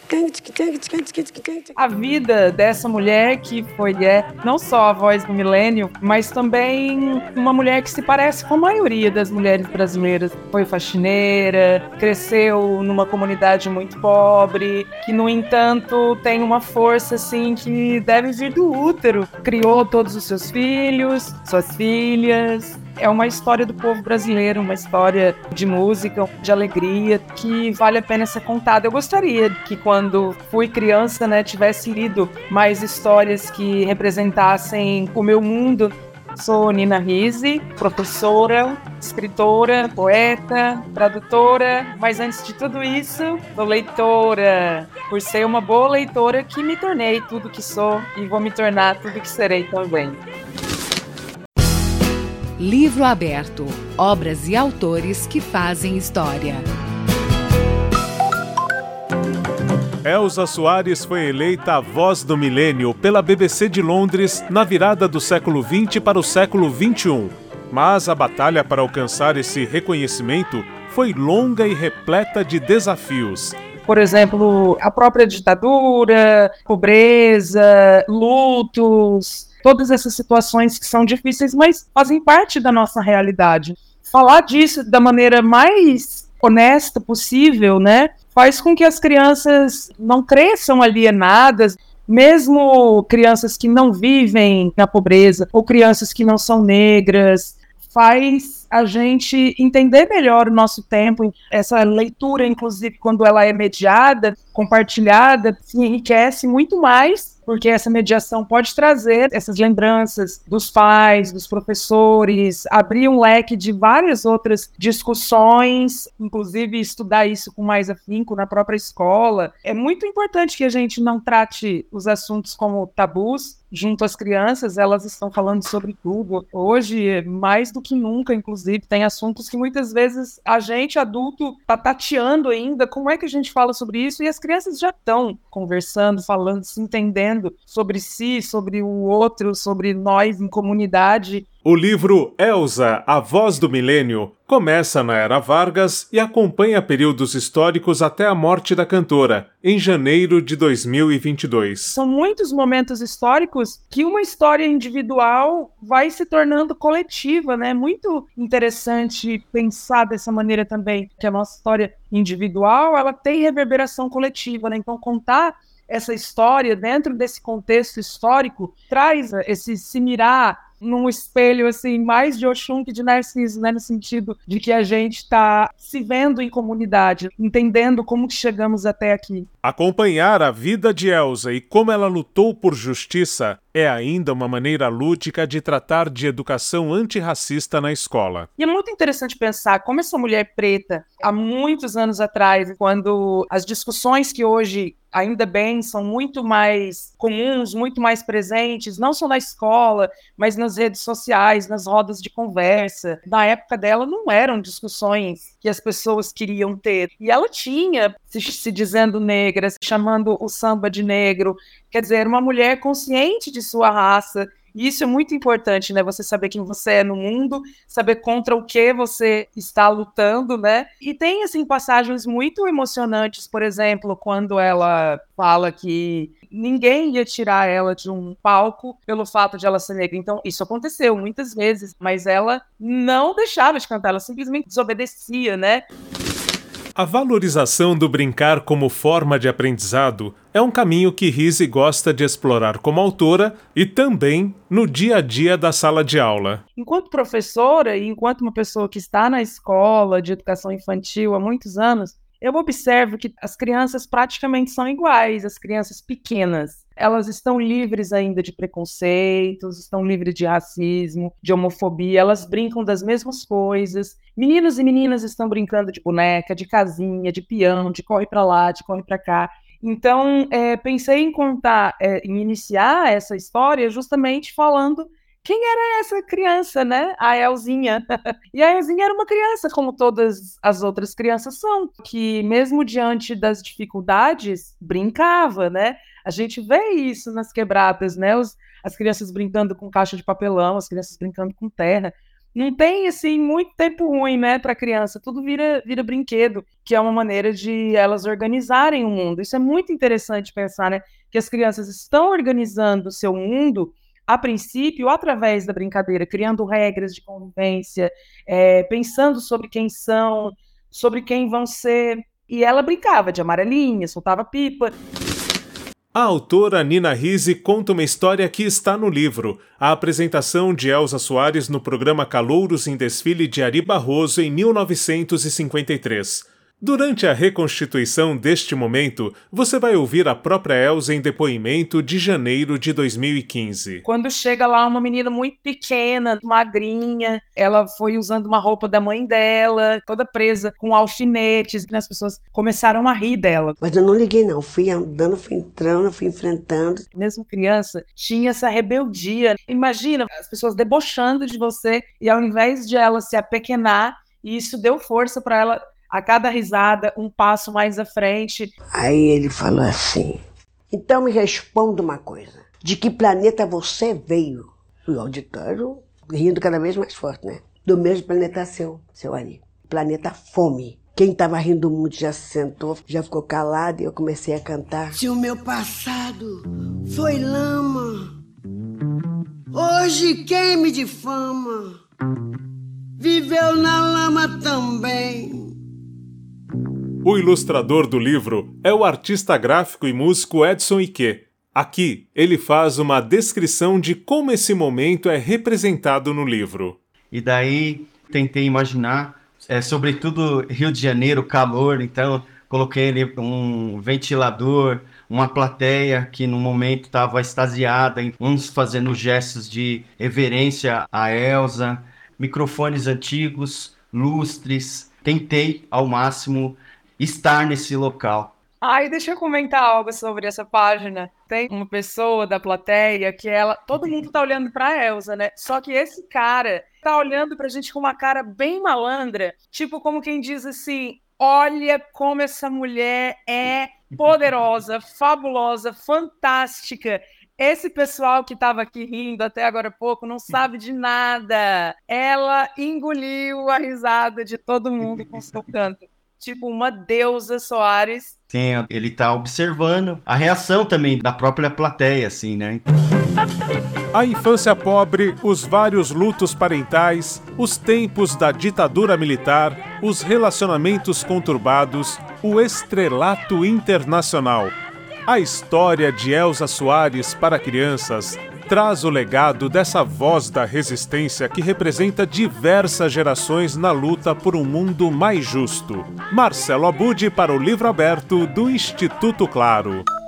A vida dessa mulher que não só a voz do milênio, mas também uma mulher que se parece com a maioria das mulheres brasileiras. Foi faxineira, cresceu numa comunidade muito pobre, que, no entanto, tem uma força, assim, que deve vir do útero. Criou todos os seus filhos, suas filhas. É uma história do povo brasileiro, uma história de música, de alegria, que vale a pena ser contada. Eu gostaria que, quando fui criança, né, tivesse lido mais histórias que representassem o meu mundo. Sou Nina Risi, professora, escritora, poeta, tradutora, mas antes de tudo isso, sou leitora. Por ser uma boa leitora que me tornei tudo que sou e vou me tornar tudo que serei também. Livro aberto. Obras e autores que fazem história. Elza Soares foi eleita a Voz do Milênio pela BBC de Londres na virada do século XX para o século XXI. Mas a batalha para alcançar esse reconhecimento foi longa e repleta de desafios. Por exemplo, a própria ditadura, pobreza, lutos, todas essas situações que são difíceis, mas fazem parte da nossa realidade. Falar disso da maneira mais honesta possível, né, faz com que as crianças não cresçam alienadas, mesmo crianças que não vivem na pobreza, ou crianças que não são negras, faz a gente entender melhor o nosso tempo. Essa leitura, inclusive, quando ela é mediada, compartilhada, se enriquece muito mais, porque essa mediação pode trazer essas lembranças dos pais, dos professores, abrir um leque de várias outras discussões, inclusive estudar isso com mais afinco na própria escola. É muito importante que a gente não trate os assuntos como tabus junto às crianças. Elas estão falando sobre tudo. Hoje, mais do que nunca, inclusive, tem assuntos que muitas vezes a gente, adulto, está tateando ainda. Como é que a gente fala sobre isso? E as crianças já estão conversando, falando, se entendendo sobre si, sobre o outro, sobre nós em comunidade. O livro Elza, a Voz do Milênio, começa na Era Vargas e acompanha períodos históricos até a morte da cantora, em janeiro de 2022. São muitos momentos históricos que uma história individual vai se tornando coletiva, né? Muito interessante pensar dessa maneira também, que a nossa história individual, ela tem reverberação coletiva, né? Então, contar essa história dentro desse contexto histórico traz esse se mirar num espelho, assim, mais de Oxum que de Narciso, né? No sentido de que a gente está se vendo em comunidade, entendendo como que chegamos até aqui. Acompanhar a vida de Elza e como ela lutou por justiça é ainda uma maneira lúdica de tratar de educação antirracista na escola. E é muito interessante pensar como essa mulher preta, há muitos anos atrás, quando as discussões que hoje, ainda bem, são muito mais comuns, muito mais presentes, não só na escola, mas nas redes sociais, nas rodas de conversa. Na época dela não eram discussões que as pessoas queriam ter. E ela tinha, se dizendo negra, chamando o samba de negro. Quer dizer, uma mulher consciente de sua raça. E isso é muito importante, né? Você saber quem você é no mundo, saber contra o que você está lutando, né? E tem, assim, passagens muito emocionantes, por exemplo, quando ela fala que ninguém ia tirar ela de um palco pelo fato de ela ser negra. Então, isso aconteceu muitas vezes, mas ela não deixava de cantar, ela simplesmente desobedecia, né? A valorização do brincar como forma de aprendizado é um caminho que Risi gosta de explorar como autora e também no dia a dia da sala de aula. Enquanto professora e enquanto uma pessoa que está na escola de educação infantil há muitos anos, eu observo que as crianças praticamente são iguais, as crianças pequenas. Elas estão livres ainda de preconceitos, estão livres de racismo, de homofobia, elas brincam das mesmas coisas. Meninos e meninas estão brincando de boneca, de casinha, de peão, de corre para lá, de corre para cá. Então, pensei em contar, em iniciar essa história justamente falando quem era essa criança, né? A Elzinha. E a Elzinha era uma criança, como todas as outras crianças são, que mesmo diante das dificuldades, brincava, né? A gente vê isso nas quebradas, né? As crianças brincando com caixa de papelão, as crianças brincando com terra. não tem, assim, muito tempo ruim, né, para criança. Tudo vira brinquedo, que é uma maneira de elas organizarem o mundo. Isso é muito interessante pensar, né, que as crianças estão organizando o seu mundo, a princípio, através da brincadeira, criando regras de convivência, pensando sobre quem são, sobre quem vão ser. E ela brincava de amarelinha, soltava pipa. A autora Nina Risi conta uma história que está no livro, a apresentação de Elza Soares no programa Calouros em Desfile de Ari Barroso em 1953. Durante a reconstituição deste momento, você vai ouvir a própria Elza em depoimento de janeiro de 2015. Quando chega lá uma menina muito pequena, magrinha, ela foi usando uma roupa da mãe dela, toda presa com alfinetes, e as pessoas começaram a rir dela. Mas eu não liguei não, fui andando, fui entrando, fui enfrentando. Mesmo criança, tinha essa rebeldia. Imagina as pessoas debochando de você e ao invés de ela se apequenar, isso deu força para ela. A cada risada, um passo mais à frente. Aí ele falou assim, então me responda uma coisa, de que planeta você veio? O auditório rindo cada vez mais forte, né? Do mesmo planeta seu Ari. Planeta Fome. Quem estava rindo muito já se sentou, já ficou calado e eu comecei a cantar. Se o meu passado foi lama, hoje quem me difama, viveu na lama também. O ilustrador do livro é o artista gráfico e músico Edson Ike. Aqui, ele faz uma descrição de como esse momento é representado no livro. E daí, tentei imaginar, sobretudo Rio de Janeiro, calor, então coloquei ali um ventilador, uma plateia que no momento estava extasiada, uns fazendo gestos de reverência a Elza, microfones antigos, lustres. Tentei, ao máximo, estar nesse local. Deixa eu comentar algo sobre essa página. Tem uma pessoa da plateia que todo mundo tá olhando pra Elza, né? Só que esse cara tá olhando pra gente com uma cara bem malandra, tipo como quem diz assim, olha como essa mulher é poderosa, fabulosa, fantástica. Esse pessoal que estava aqui rindo até agora há pouco não sabe de nada. Ela engoliu a risada de todo mundo com seu canto. Tipo uma deusa Soares. Sim, ele tá observando a reação também da própria plateia, assim, né? A infância pobre, os vários lutos parentais, os tempos da ditadura militar, os relacionamentos conturbados, o estrelato internacional. A história de Elza Soares para crianças traz o legado dessa voz da resistência que representa diversas gerações na luta por um mundo mais justo. Marcelo Abud para o Livro Aberto do Instituto Claro.